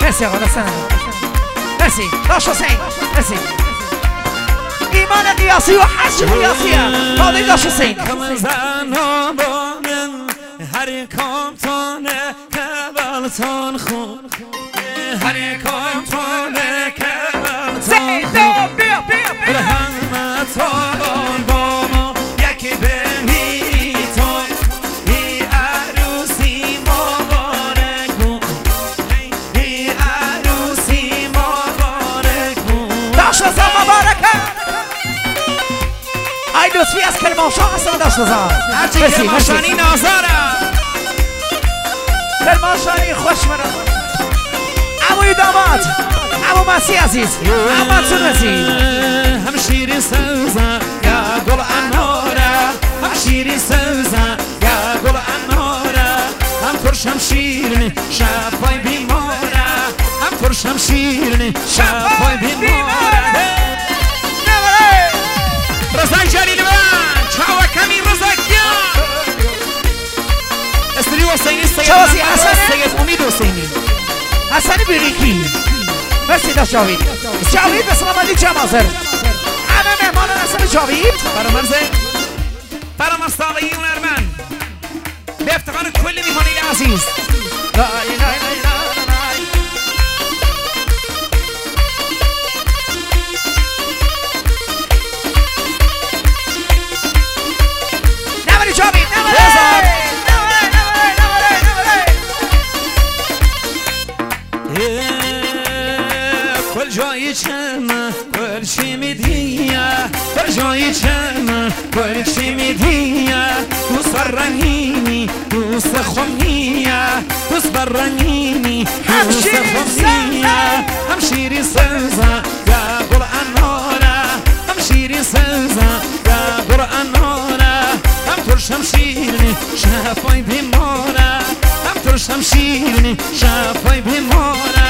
مرسی آقا دستان مرسی داش حسین مرسی ایمان قیاسی و حج قیاسیه داده داش حسین هر کامتانه کبالتان خون هر کامتانه کبالتان خون رحمتان با ما یکی بمیتان ای عروسی مبارک بون ای عروسی مبارک بون داشت رزا مبارکه ای لطفی از کرمانشاه هستن داشت رزا هرچی کرمانشاهی نازاره کرمانشاهی خوش مرد عموی داماد عمو مسیح عزیز عمو منصور عزیز هم شیرین سوزن یا گل اناره هم شیرین سوزن یا گل اناره هم ترش هم شیرین شفای بیماره هم ترش هم شیرین شفای بیماره رزای جلیل من چاو کمی رزای کیا استری حسینی سید امید حسینی حسنی بیریکی مرسی داشت جاوید جاوید به سلامتی جمع حاضر همه مهمان نسل جاوید برام استاقی هنرمند به افتخار کل میهمانی عزیز نوری جاوید کل جایی چمه کل چی میدیه کل جایی چمه کل چی میدیه دوست برنینی دوست خونیه دوست برنینی دوست خونیه هم شیری سوزه یا گل اناره هم شیری سوزه یا گل اناره هم ترش هم شیرینی شفای بیماره هم ترش هم شیرینی شفای بیماره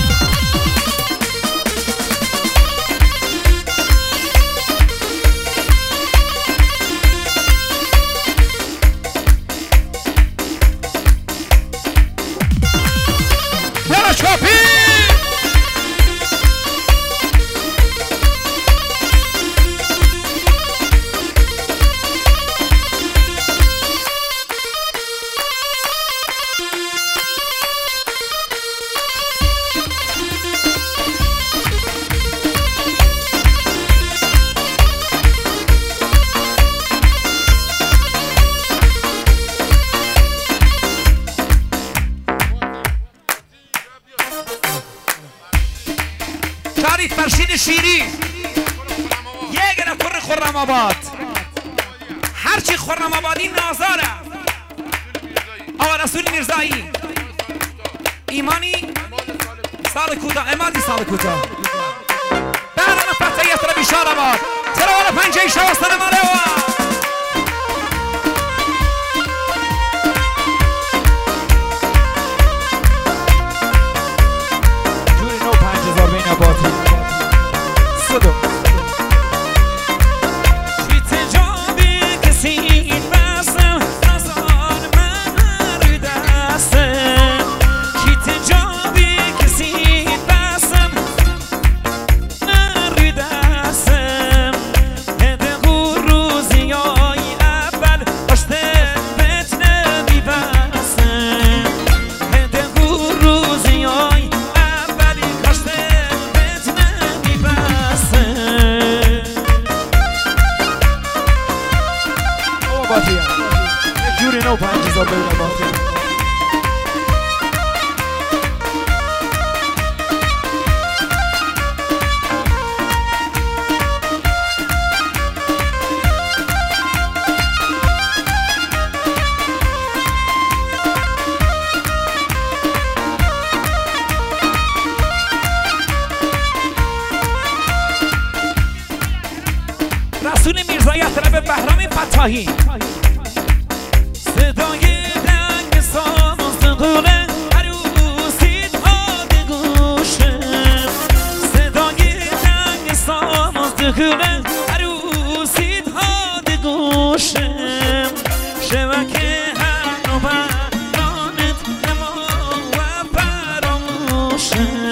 شریف فرشید شیری یک نفر خرم آباد هرچی خرم آبادی نازاره آقا رسول میرزایی ایمانی سال کوتاه امادی سال کوتاه برنامه فتحیت رو بیشار آباد ترال پنجه شواستن ماله رسول میرزایی از طرف بهرام فتاحی صدای دنگ ساز قوله عروسی داد گوشه صدای دنگ ساز قوله عروسی داد گوشه شبکه هر نو برانت نما و فراموشه روشن